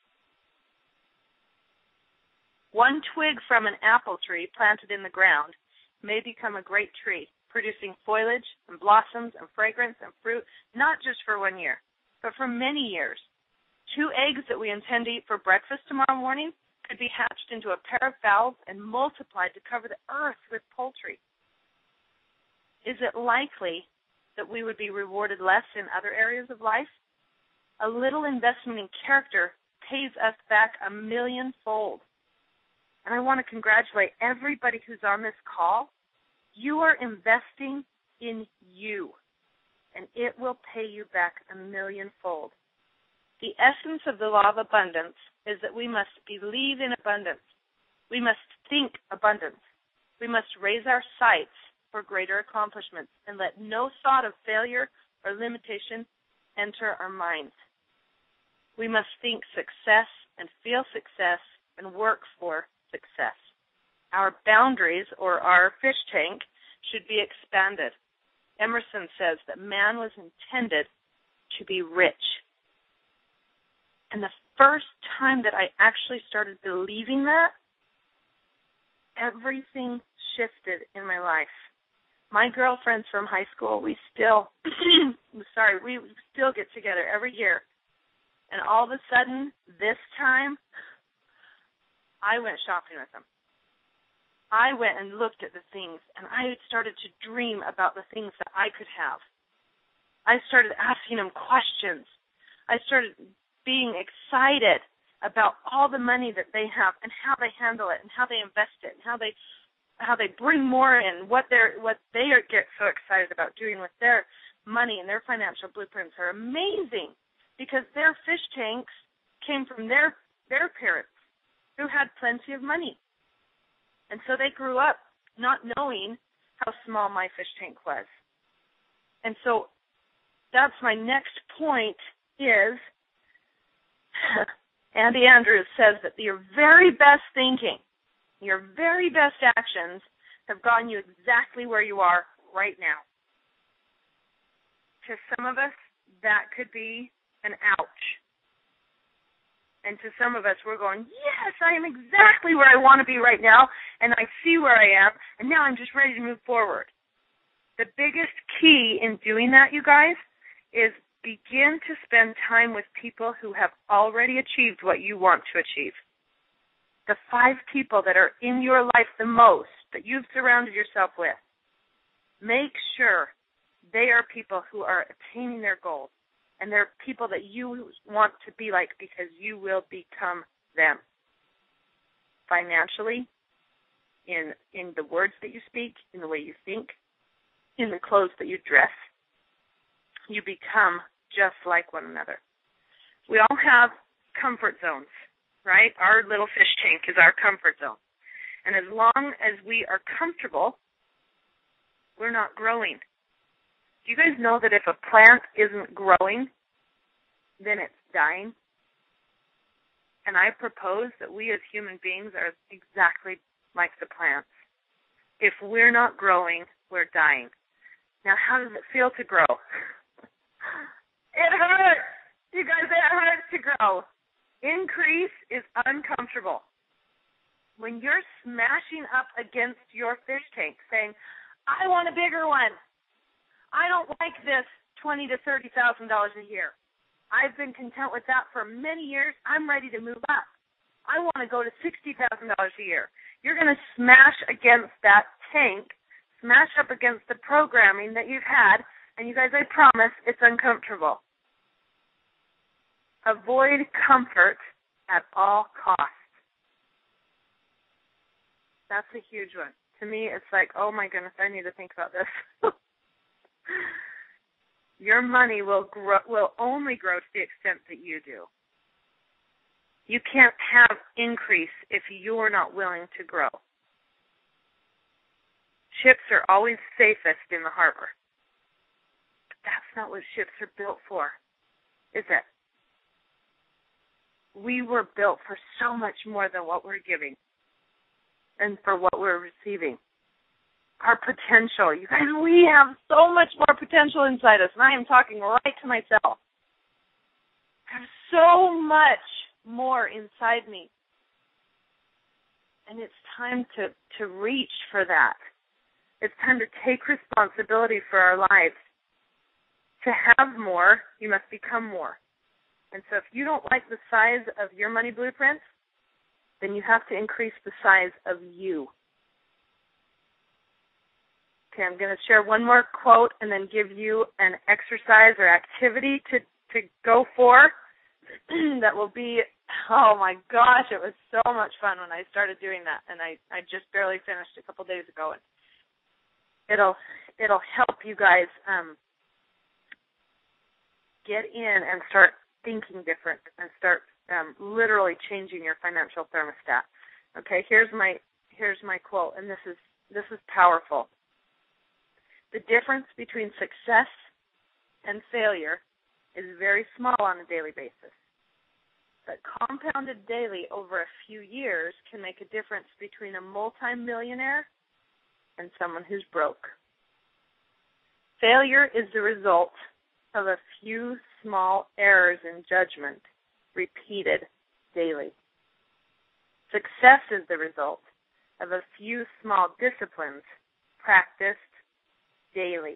One twig from an apple tree planted in the ground may become a great tree, producing foliage and blossoms and fragrance and fruit, not just for one year, but for many years. Two eggs that we intend to eat for breakfast tomorrow morning could be hatched into a pair of fowls and multiplied to cover the earth with poultry. Is it likely that we would be rewarded less in other areas of life? A little investment in character pays us back a millionfold. And I want to congratulate everybody who's on this call. You are investing in you, and it will pay you back a millionfold. The essence of the law of abundance is that we must believe in abundance. We must think abundance. We must raise our sights for greater accomplishments and let no thought of failure or limitation enter our minds. We must think success and feel success and work for success. Our boundaries, or our fish tank, should be expanded. Emerson says that man was intended to be rich. And the first time that I actually started believing that, everything shifted in my life. My girlfriends from high school, we still, sorry, we still get together every year. And all of a sudden, this time, I went shopping with them. I went and looked at the things, and I started to dream about the things that I could have. I started asking them questions. I started being excited about all the money that they have and how they handle it and how they invest it and how they how they bring more in, what they're what they are, get so excited about doing with their money, and their financial blueprints are amazing because their fish tanks came from their their parents who had plenty of money. And so they grew up not knowing how small my fish tank was. And so that's my next point is Andy Andrews says that your very best thinking, your very best actions have gotten you exactly where you are right now. To some of us, that could be an ouch. And to some of us, we're going, yes, I am exactly where I want to be right now, and I see where I am, and now I'm just ready to move forward. The biggest key in doing that, you guys, is begin to spend time with people who have already achieved what you want to achieve. The five people that are in your life the most, that you've surrounded yourself with, make sure they are people who are attaining their goals. And they're people that you want to be like because you will become them. Financially, in in the words that you speak, in the way you think, in the clothes that you dress. You become just like one another. We all have comfort zones, right? Our little fish tank is our comfort zone. And as long as we are comfortable, we're not growing. Do you guys know that if a plant isn't growing, then it's dying? And I propose that we as human beings are exactly like the plants. If we're not growing, we're dying. Now, how does it feel to grow? It hurts. You guys, it hurts to grow. Increase is uncomfortable. When you're smashing up against your fish tank saying, I want a bigger one. I don't like this twenty thousand to thirty thousand dollars a year. I've been content with that for many years. I'm ready to move up. I want to go to sixty thousand dollars a year. You're going to smash against that tank, smash up against the programming that you've had, and you guys, I promise, it's uncomfortable. Avoid comfort at all costs. That's a huge one. To me, it's like, oh my goodness, I need to think about this. Your money will grow, will only grow to the extent that you do. You can't have increase if you're not willing to grow. Ships are always safest in the harbor. But that's not what ships are built for, is it? We were built for so much more than what we're giving and for what we're receiving. Our potential. You guys, we have so much more potential inside us, and I am talking right to myself. I have so much more inside me. And it's time to, to reach for that. It's time to take responsibility for our lives. To have more, you must become more. And so if you don't like the size of your money blueprint, then you have to increase the size of you. Okay, I'm going to share one more quote and then give you an exercise or activity to, to go for that will be, oh my gosh, it was so much fun when I started doing that, and I, I just barely finished a couple days ago. And it'll it'll help you guys um, get in and start thinking different and start um, literally changing your financial thermostat. Okay, here's my here's my quote, and this is this is powerful. The difference between success and failure is very small on a daily basis, but compounded daily over a few years can make a difference between a multimillionaire and someone who's broke. Failure is the result of a few small errors in judgment repeated daily. Success is the result of a few small disciplines practiced daily.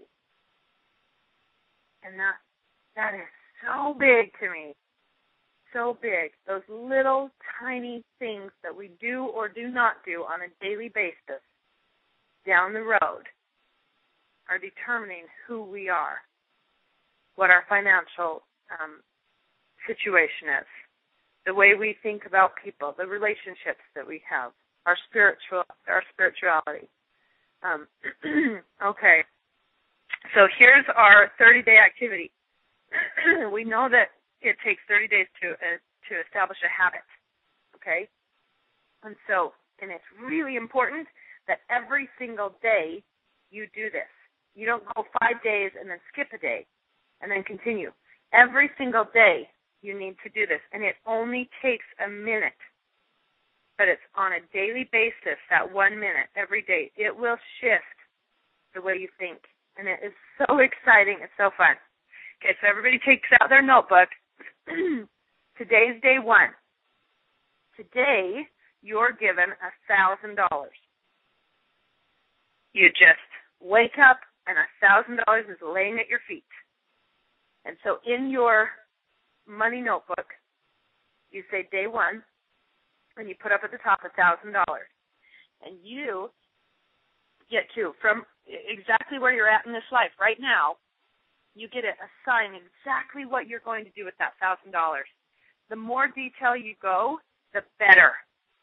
And that that is so big to me. So big. Those little tiny things that we do or do not do on a daily basis down the road are determining who we are, what our financial um, situation is, the way we think about people, the relationships that we have, our spiritual, our spirituality. Um, okay, so here's our thirty-day activity. We know that it takes thirty days to uh, to establish a habit. Okay, and so and it's really important that every single day you do this. You don't go five days and then skip a day and then continue. Every single day you need to do this, and it only takes a minute. But it's on a daily basis, that one minute every day. It will shift the way you think, and it is so exciting. It's so fun. Okay, so everybody takes out their notebook. Today's day one. Today you're given a thousand dollars. You just wake up, and a thousand dollars is laying at your feet. And so in your money notebook, you say day one, and you put up at the top a thousand dollars. And you get to, from exactly where you're at in this life right now, you get to assign exactly what you're going to do with that thousand dollars. The more detail you go, the better.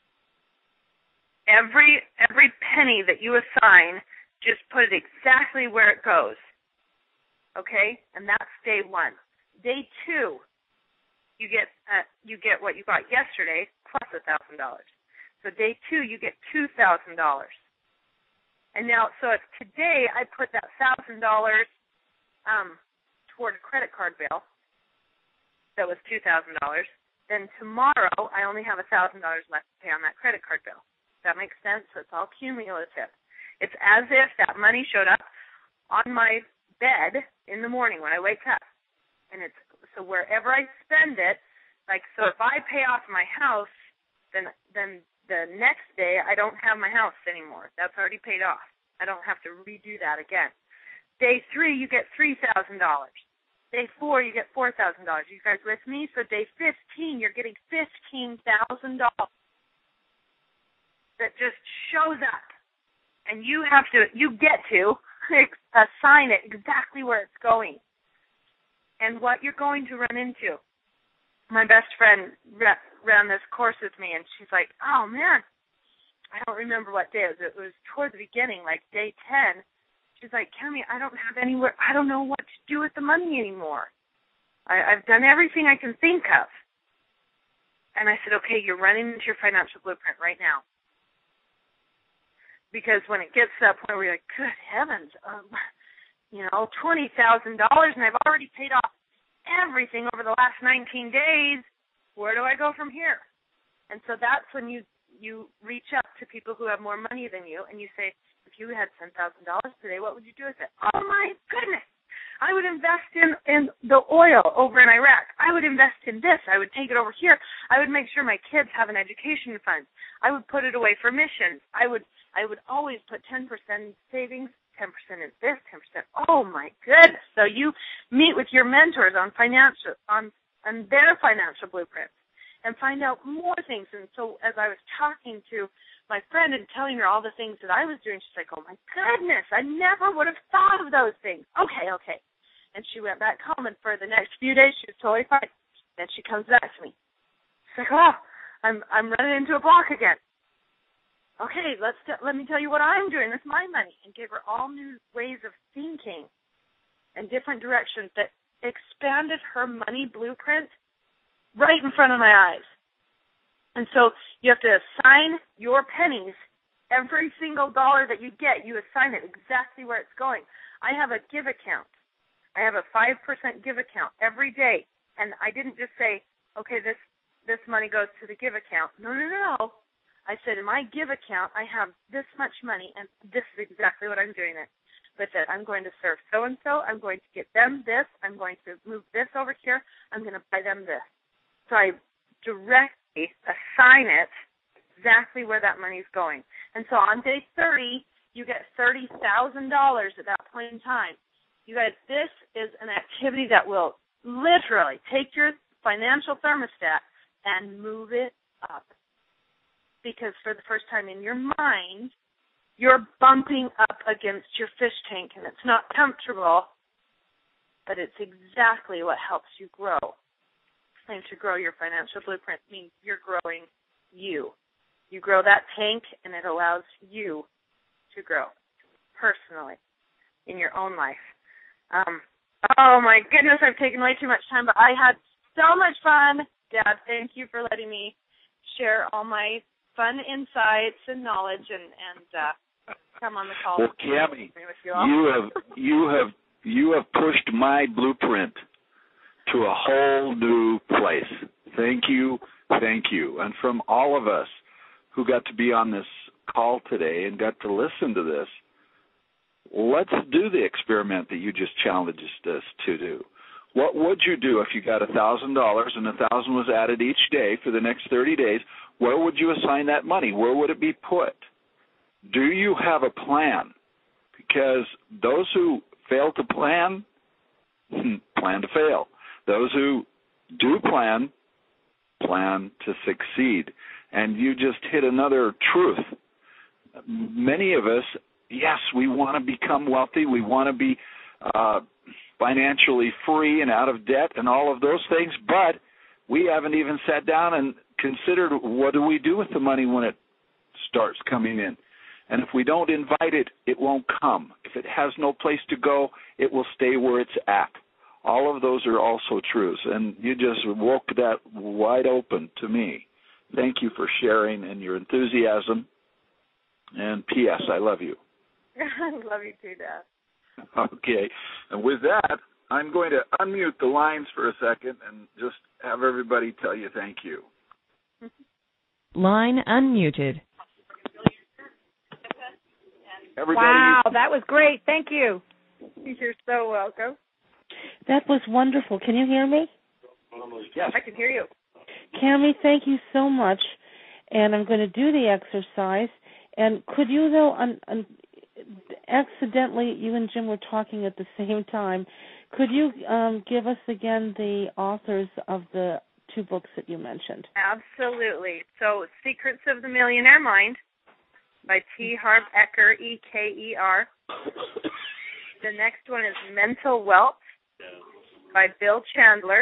Every every penny that you assign, just put it exactly where it goes. Okay? And that's day one. Day two, you get uh, you get what you got yesterday plus a thousand dollars. So day two, you get two thousand dollars. And now, so if today I put that thousand dollars um, toward a credit card bill that was two thousand dollars, then tomorrow I only have a thousand dollars left to pay on that credit card bill. Does that make sense? So it's all cumulative. It's as if that money showed up on my bed in the morning when I wake up, and it's so wherever I spend it, like so if I pay off my house, then then the next day I don't have my house anymore. That's already paid off. I don't have to redo that again. Day three, you get three thousand dollars. Day four, you get four thousand dollars. You guys with me? So day fifteen, you're getting fifteen thousand dollars that just shows up, and you have to, you get to assign it exactly where it's going and what you're going to run into. My best friend ran this course with me, and she's like, oh, man, I don't remember what day it was. It was toward the beginning, like day ten. She's like, Cami, I don't have anywhere, I don't know what to do with the money anymore. I, I've done everything I can think of. And I said, okay, you're running into your financial blueprint right now. Because when it gets to that point where you're like, good heavens, um, you know, twenty thousand dollars, and I've already paid off everything over the last nineteen days, where do I go from here? And so that's when you, you reach up to people who have more money than you, and you say, if you had ten thousand dollars today, what would you do with it? Oh, my goodness. I would invest in, in the oil over in Iraq. I would invest in this. I would take it over here. I would make sure my kids have an education fund. I would put it away for missions. I would I would always put ten percent in savings, ten percent in this, ten percent. Oh, my goodness. So you meet with your mentors on financial on, on their financial blueprints and find out more things. And so as I was talking to my friend and telling her all the things that I was doing, she's like, oh, my goodness, I never would have thought of those things. Okay, okay. And she went back home, and for the next few days, she was totally fine. Then she comes back to me. She's like, oh, I'm I'm running into a block again. Okay, let's t- let me tell you what I'm doing with my money, and gave her all new ways of thinking and different directions that expanded her money blueprint right in front of my eyes. And so you have to assign your pennies. Every single dollar that you get, you assign it exactly where it's going. I have a give account. I have a five percent give account every day. And I didn't just say, okay, this, this money goes to the give account. No, no, no. I said, in my give account, I have this much money, and this is exactly what I'm doing it. With it, I'm going to serve so-and-so. I'm going to get them this. I'm going to move this over here. I'm going to buy them this. So I directly assign it exactly where that money's going. And so on day thirty, you get thirty thousand dollars at that point in time. You guys, this is an activity that will literally take your financial thermostat and move it up. Because for the first time in your mind, you're bumping up against your fish tank, and it's not comfortable, but it's exactly what helps you grow. And to grow your financial blueprint means you're growing you. You grow that tank, and it allows you to grow personally in your own life. Um, oh, my goodness, I've taken way too much time, but I had so much fun. Dad, thank you for letting me share all my fun insights and knowledge and, and uh, come on the call. Well, Cami, you, you have you have you have pushed my blueprint to a whole new place. Thank you, thank you. And from all of us who got to be on this call today and got to listen to this, let's do the experiment that you just challenged us to do. What would you do if you got one thousand dollars and one thousand dollars was added each day for the next thirty days? Where would you assign that money? Where would it be put? Do you have a plan? Because those who fail to plan, plan to fail. Those who do plan, plan to succeed. And you just hit another truth. Many of us, yes, we want to become wealthy. We want to be uh, financially free and out of debt and all of those things, but we haven't even sat down and considered what do we do with the money when it starts coming in. And if we don't invite it, it won't come. If it has no place to go, it will stay where it's at. All of those are also truths, and you just woke that wide open to me. Thank you for sharing and your enthusiasm. And P S. I love you. I love you too, Dad. Okay. And with that, I'm going to unmute the lines for a second and just have everybody tell you thank you. Line unmuted. Everybody, wow, that was great. Thank you. You're so welcome. That was wonderful. Can you hear me? Yes. I can hear you. Cami, thank you so much. And I'm going to do the exercise. And could you, though, un, un, accidentally, you and Jim were talking at the same time, could you um, give us again the authors of the two books that you mentioned? Absolutely. So, Secrets of the Millionaire Mind by T. Harv Eker, E K E R. The next one is Mental Wealth by Bill Chandler.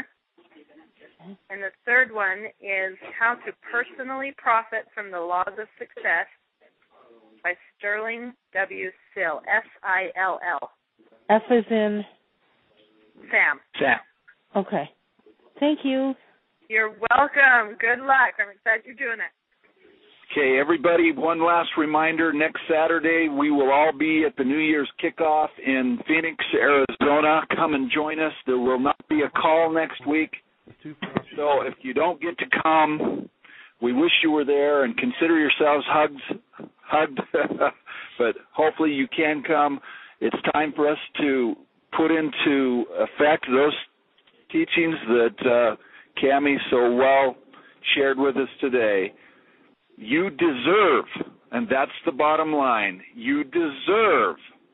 And the third one is How to Personally Profit from the Laws of Success by Sterling W. Sill, S I L L. F is in? Sam. Sam. Okay. Thank you. You're welcome. Good luck. I'm excited you're doing it. Okay, everybody, one last reminder. Next Saturday, we will all be at the New Year's kickoff in Phoenix, Arizona. Come and join us. There will not be a call next week. So if you don't get to come, we wish you were there and consider yourselves hugged. hugged. But hopefully you can come. It's time for us to put into effect those teachings that uh, Cami so well shared with us today. You deserve, and that's the bottom line, you deserve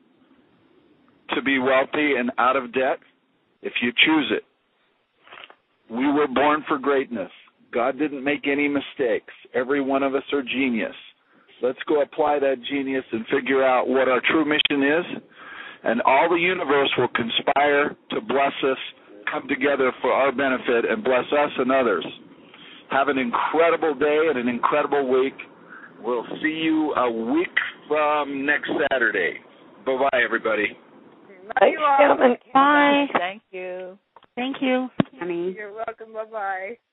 to be wealthy and out of debt if you choose it. We were born for greatness. God didn't make any mistakes. Every one of us are genius. Let's go apply that genius and figure out what our true mission is, and all the universe will conspire to bless us, come together for our benefit, and bless us and others. Have an incredible day and an incredible week. We'll see you a week from next Saturday. Bye-bye, everybody. Love you all. Gentlemen. Bye. Thank you. Thank you. Honey. You're welcome. Bye-bye.